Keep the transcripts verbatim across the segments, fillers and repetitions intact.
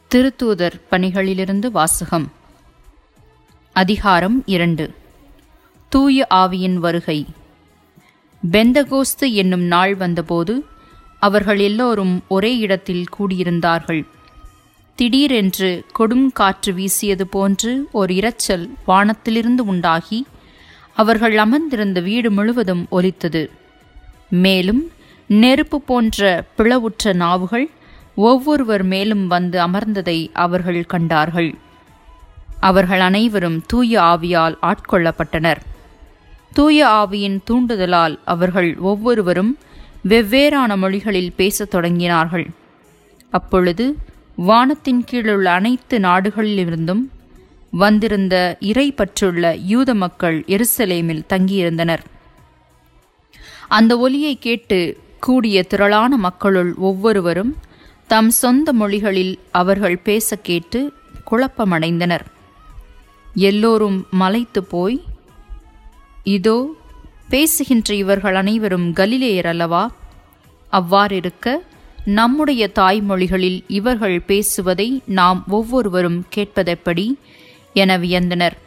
திருத்தூதர் பணிகளிலிருந்து வாசகம். அதிகாரம் இரண்டு. தூய ஆவியின் வருகை. பெந்தகோஸ்து என்னும் நாள் வந்தபோது அவர்கள் எல்லோரும் ஒரே இடத்தில் கூடியிருந்தார்கள். திடீரென்று கொடும் காற்று வீசியது போன்று ஒரு இரைச்சல் வானத்திலிருந்து உண்டாகி அவர்கள் அமர்ந்திருந்த வீடு முழுவதும் ஒலித்தது. மேலும் நெருப்பு போன்ற பிளவுற்ற நாவுகள் ஒவ்வொருவர் மேலும் வந்து அமர்ந்ததை அவர்கள் கண்டார்கள். அவர்கள் அனைவரும் தூய ஆவியால் ஆட்கொள்ளப்பட்டனர். தூய ஆவியின் தூண்டுதலால் அவர்கள் ஒவ்வொருவரும் வெவ்வேறான மொழிகளில் பேசத் தொடங்கினார்கள். அப்பொழுது வானத்தின் கீழுள்ள அனைத்து நாடுகளிலிருந்தும் வந்திருந்த இறை பற்றுள்ள யூத மக்கள் எருசலேமில் தங்கியிருந்தனர். அந்த ஒலியை கேட்டு கூடிய திரளான மக்களுள் ஒவ்வொருவரும் தம் சொந்த மொழிகளில் அவர்கள் பேச கேட்டு குழப்பமடைந்தனர். எல்லோரும் மலைத்து போய், இதோ பேசுகின்ற இவர்கள் அனைவரும் கலிலேயர் அல்லவா? அவ்வாறிருக்க நம்முடைய தாய்மொழிகளில் இவர்கள் பேசுவதை நாம் ஒவ்வொருவரும் கேட்பதெப்படி என வியந்தனர்.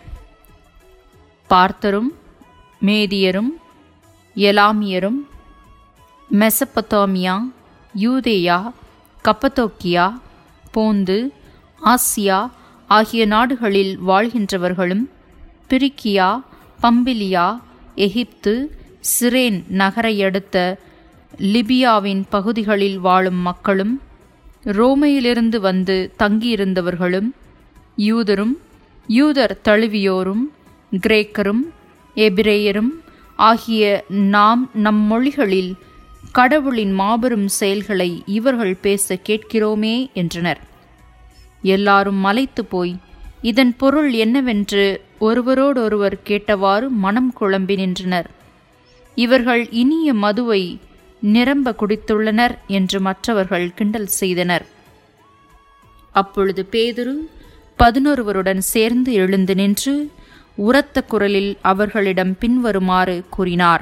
பார்த்தரும் மேதியரும் எலாமியரும் மெசபத்தோமியா, யூதேயா, கப்பத்தோக்கியா, போந்து, ஆசியா ஆகிய நாடுகளில் வாழ்கின்றவர்களும், பிரிக்கியா, பம்பிலியா, எகிப்து, சிரேன் நகரையடுத்த லிபியாவின் பகுதிகளில் வாழும் மக்களும், ரோமையிலிருந்து வந்து தங்கியிருந்தவர்களும், யூதரும் யூதர் தழுவியோரும், கிரேக்கரும் எபிரேயரும் ஆகிய நாம் நம் மொழிகளில் கடவுளின் மாபெரும் செயல்களை இவர்கள் பேச கேட்கிறோமே என்றனர். எல்லாரும் மலைத்து போய் இதன் பொருள் என்னவென்று ஒருவரோடொருவர் கேட்டவாறு மனம் குழம்பி நின்றனர். இவர்கள் இனிய மதுவை நிரம்ப குடித்துள்ளனர் என்று மற்றவர்கள் கிண்டல் செய்தனர். அப்பொழுது பேதுரு பதினொருவருடன் சேர்ந்து எழுந்து நின்று உரத்த குரலில் அவர்களிடம் பின்வருமாறு கூறினார்.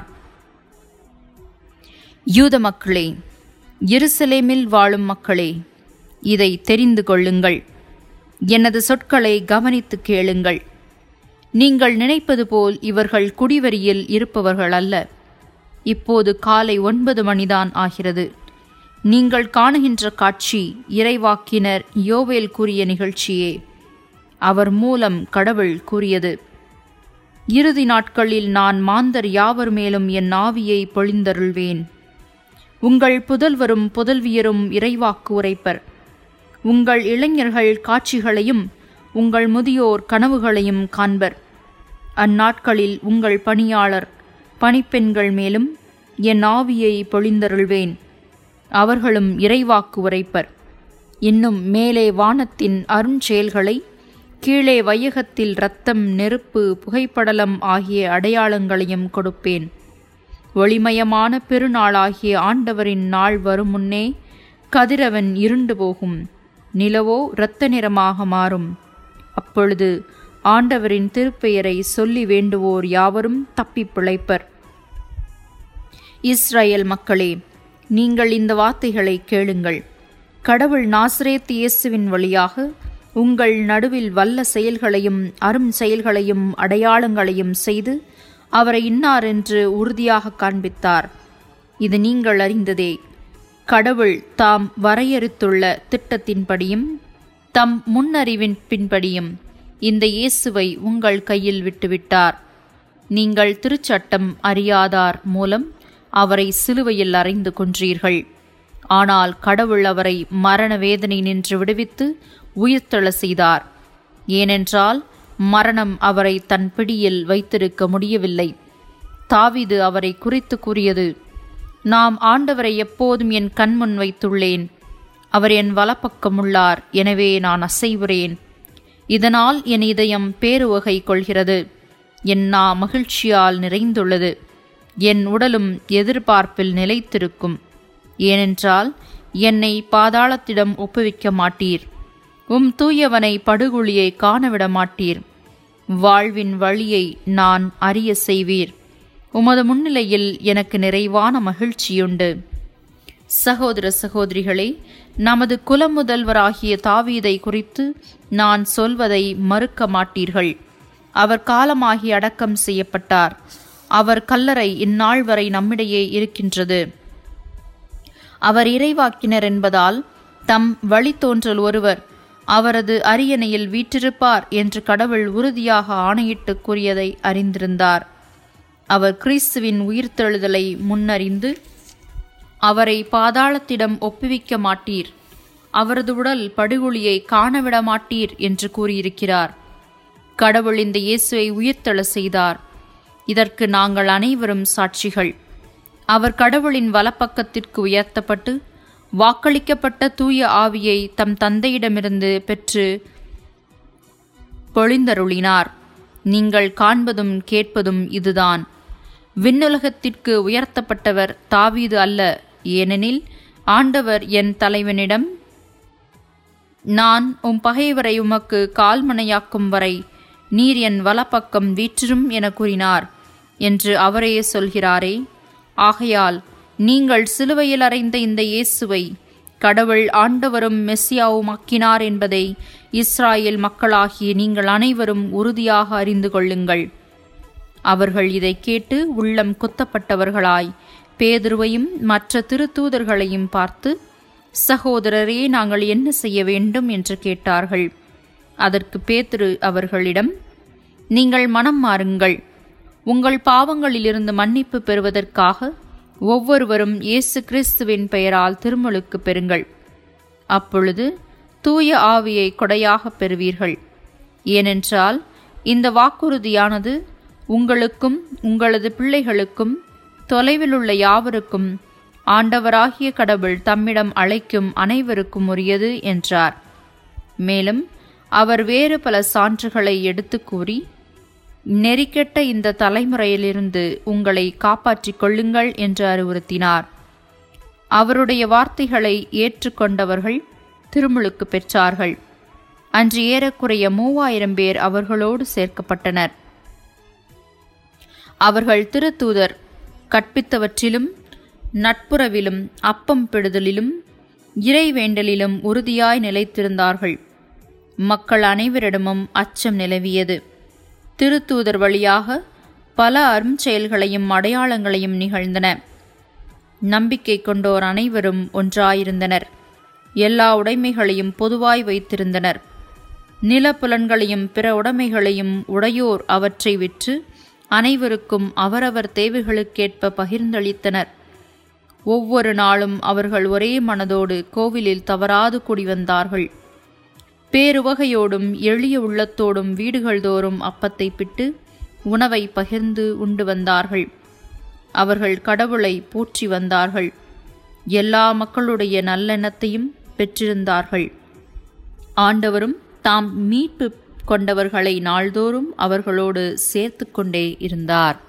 யூத மக்களே, எருசலேமில் வாழும் மக்களே, இதை தெரிந்து கொள்ளுங்கள். எனது சொற்களை கவனித்து கேளுங்கள். நீங்கள் நினைப்பது போல் இவர்கள் குடிவரியில் இருப்பவர்கள் அல்ல. இப்போது காலை ஒன்பது மணிதான் ஆகிறது. நீங்கள் காணுகின்ற காட்சி இறைவாக்கினர் யோவேல் கூறிய நிகழ்ச்சியே. அவர் மூலம் கடவுள் கூறியது, இறுதி நாட்களில் நான் மாந்தர் யாவர் மேலும் என் ஆவியை பொழிந்தருள்வேன். உங்கள் புதல்வரும் புதல்வியரும் இறைவாக்கு உரைப்பர். உங்கள் இளைஞர்கள் காட்சிகளையும் உங்கள் முதியோர் கனவுகளையும் காண்பர். அந்நாட்களில் உங்கள் பணியாளர் பணிப்பெண்கள் மேலும் என் ஆவியை பொழிந்தருள்வேன். அவர்களும் இறைவாக்கு உரைப்பர். இன்னும் மேலே வானத்தின் அருஞ்செயல்களை, கீழே வையகத்தில் இரத்தம், நெருப்பு, புகைப்படலம் ஆகிய அடையாளங்களையும் கொடுப்பேன். ஒளிமயமான பெருநாளாகிய ஆண்டவரின் நாள் வரும் முன்னே கதிரவன் இருண்டு போகும், நிலவோ இரத்த நிறமாக மாறும். அப்பொழுது ஆண்டவரின் திருப்பெயரை சொல்லி வேண்டுவோர் யாவரும் தப்பி பிழைப்பர். இஸ்ரவேல் மக்களே, நீங்கள் இந்த வார்த்தைகளை கேளுங்கள். கடவுள் நாசரேத் இயேசுவின் வழியாக உங்கள் நடுவில் வல்ல செயல்களையும் அரும் செயல்களையும் அடையாளங்களையும் செய்து அவரை இன்னார் என்று உறுதியாக காண்பித்தார். இது நீங்கள் அறிந்ததே. கடவுள் தாம் வரையறுத்துள்ள திட்டத்தின்படியும் தம் முன்னறிவின் பின்படியும் இந்த இயேசுவை உங்கள் கையில் விட்டுவிட்டார். நீங்கள் திருச்சட்டம் அறியாதார் மூலம் அவரை சிலுவையில் அறைந்து கொன்றீர்கள். ஆனால் கடவுள் அவரை மரண வேதனை நின்று விடுவித்து உயிர்த்தெழ செய்தார். ஏனென்றால் மரணம் அவரை தன் பிடியில் வைத்திருக்க முடியவில்லை. தாவீது அவரை குறித்து கூறியது, நாம் ஆண்டவரை எப்போதும் என் கண்முன் வைத்துள்ளேன். அவர் என் வலப்பக்கம் உள்ளார், எனவே நான் அசைவுறேன். இதனால் என் இதயம் பேருவகை கொள்கிறது. என் நா மகிழ்ச்சியால் நிறைந்துள்ளது. என் உடலும் எதிர்பார்ப்பில் நிலைத்திருக்கும். ஏனென்றால் என்னை பாதாளத்திடம் ஒப்புவிக்க மாட்டீர். உம் தூயவனை படுகுழியை காணவிட மாட்டீர். வாழ்வின் வழியை நான் அறிய செய்வீர். உமது முன்னிலையில் எனக்கு நிறைவான மகிழ்ச்சியுண்டு. சகோதர சகோதரிகளே, நமது குலமுதல்வராகிய தாவீதை குறித்து நான் சொல்வதை மறுக்க மாட்டீர்கள். அவர் காலமாகி அடக்கம் செய்யப்பட்டார். அவர் கல்லறை இந்நாள் வரை நம்மிடையே இருக்கின்றது. அவர் இறைவாக்கினர் என்பதால் தம் வழித்தோன்றல் ஒருவர் அவரது அரியணையில் வீற்றிருப்பார் என்று கடவுள் உறுதியாக ஆணையிட்டு கூறியதை அறிந்திருந்தார். அவர் கிறிஸ்துவின் உயிர்த்தெழுதலை முன்னறிந்து அவரை பாதாளத்திடம் ஒப்புவிக்க மாட்டீர், அவரது உடல் படுகொலியை காணவிட மாட்டீர் என்று கூறியிருக்கிறார். கடவுள் இந்த இயேசுவை உயிர்த்தெழ செய்தார். இதற்கு நாங்கள் அனைவரும் சாட்சிகள். அவர் கடவுளின் வலப்பக்கத்திற்கு உயர்த்தப்பட்டு வாக்களிக்கப்பட்ட தூய ஆவியை தம் தந்தையிடமிருந்து பெற்று பொழிந்தருளினார். நீங்கள் காண்பதும் கேட்பதும் இதுதான். விண்ணுலகத்திற்கு உயர்த்தப்பட்டவர் தாவீது அல்ல, ஏனெனில் ஆண்டவர் என் தலைவனிடம், நான் உம் பகைவரை உமக்கு கால்மனையாக்கும் வரை நீர் என் வலப்பக்கம் வீற்றிரும் என கூறினார் என்று அவரே சொல்கிறாரே. ஆகையால் நீங்கள் சிலுவையில் அறைந்த இந்த இயேசுவை கடவுள் ஆண்டவரும் மெஸ்ஸியாவுமாக்கினார் என்பதை இஸ்ராயேல் மக்களாகிய நீங்கள் அனைவரும் உறுதியாக அறிந்து கொள்ளுங்கள். அவர்கள் இதை கேட்டு உள்ளம் குத்தப்பட்டவர்களாய் பேதுருவையும் மற்ற திருத்தூதர்களையும் பார்த்து, சகோதரரே, நாங்கள் என்ன செய்ய வேண்டும் என்று கேட்டார்கள். அதற்கு பேதுரு அவர்களிடம், நீங்கள் மனம் மாறுங்கள். உங்கள் பாவங்களிலிருந்து மன்னிப்பு பெறுவதற்காக ஒவ்வொருவரும் இயேசு கிறிஸ்துவின் பெயரால் திருமுழுக்கு பெறுங்கள். அப்பொழுது தூய ஆவியை கொடையாக பெறுவீர்கள். ஏனென்றால் இந்த வாக்குறுதியானது உங்களுக்கும் உங்களது பிள்ளைகளுக்கும் தொலைவில் உள்ள யாவருக்கும் ஆண்டவராகிய கடவுள் தம்மிடம் அழைக்கும் அனைவருக்கும் உரியது என்றார். மேலும் அவர் வேறு பல சான்றுகளை எடுத்து கூறி, நெறிக்கெட்ட இந்த தலைமுறையிலிருந்து உங்களை காப்பாற்றிக் கொள்ளுங்கள் என்று அறிவுறுத்தினார். அவருடைய வார்த்தைகளை ஏற்றுக்கொண்டவர்கள் திருமுழுக்கு பெற்றார்கள். அன்று ஏறக்குறைய மூவாயிரம் பேர் அவர்களோடு சேர்க்கப்பட்டனர். அவர்கள் திருத்தூதர் கற்பித்தவற்றிலும் நட்புறவிலும் அப்பம் பிடுதலிலும் இறைவேண்டலிலும் உறுதியாய் நிலைத்திருந்தார்கள். மக்கள் அனைவரிடமும் அச்சம் நிலவியது. திருத்தூதர் வழியாக பல அரும் செயல்களையும் அடையாளங்களையும் நிகழ்ந்தன. நம்பிக்கை கொண்டோர் அனைவரும் ஒன்றாயிருந்தனர். எல்லா உடைமைகளையும் பொதுவாய் வைத்திருந்தனர். நிலப்புலன்களையும் பிற உடைமைகளையும் உடையோர் அவற்றை விற்று அனைவருக்கும் அவரவர் தேவைகளுக்கேற்ப பகிர்ந்தளித்தனர். ஒவ்வொரு நாளும் அவர்கள் ஒரே மனதோடு கோவிலில் தவறாது கூடி வந்தார்கள். பேருவகையோடும் எளிய உள்ளத்தோடும் வீடுகள் தோறும் அப்பத்தை பிட்டு உணவை பகிர்ந்து உண்டு வந்தார்கள். அவர்கள் கடவுளை போற்றி வந்தார்கள். எல்லா மக்களுடைய நல்லெண்ணத்தையும் பெற்றிருந்தார்கள். ஆண்டவரும் தாம் மீட்பு கொண்டவர்களை நாள்தோறும் அவர்களோடு சேர்த்து கொண்டே இருந்தார்.